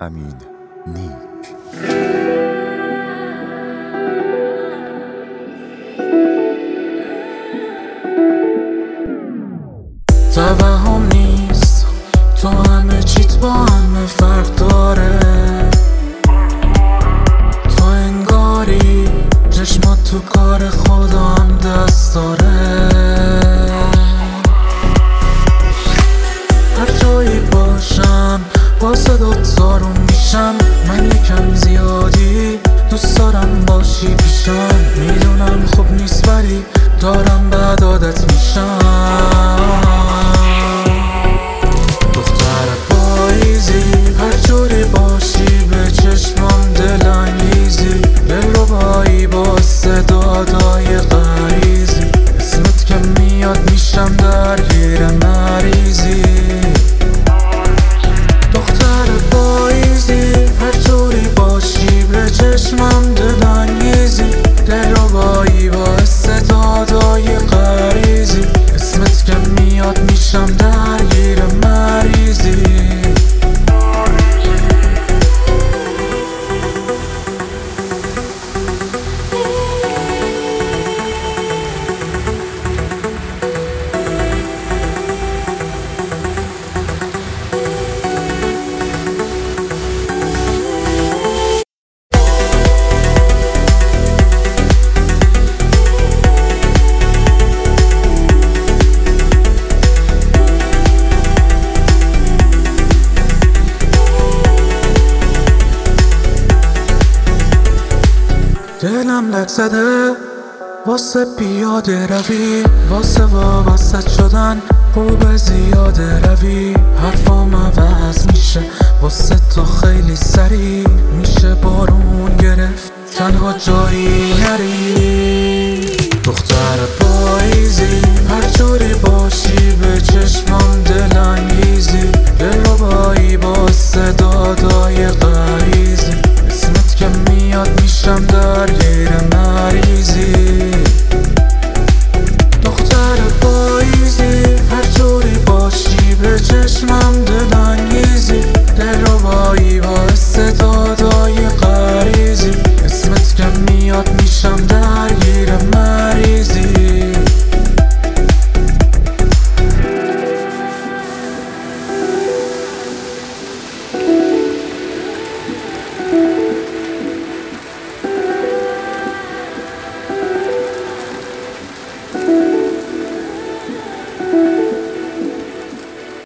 همین نیک. توهم نیست تو همه چیت با همه فرق داره. تو انگاری چشمات تو کار خدا هم دست داره. هر جایی باشم با صدات آروم میشم. من یکم زیادی دوست دارم باشی پیشم. میدونم خوب نیست ولی دارم بعد عادت میشم. دختر پاییزی هر جوری باشی به چشمم دلانگیزی. دلربایی با صدادای غریزی. اسمت که میاد میشم درگیر مریضی. دختر پاییزی هر جوری باشی به چشمم دلانگیزی. دلربایی با صدادای غریزی. اسمت که میاد میشم درگیر مریضی. دلم لک زده واسه پیاده روی. واسه وابسته شدن خوب زیاده روی. حرفام عوض میشه واسه تو خیلی سریع. میشه بارون گرفت تنها جایی نری. دختر پاییزی هر جوری باشی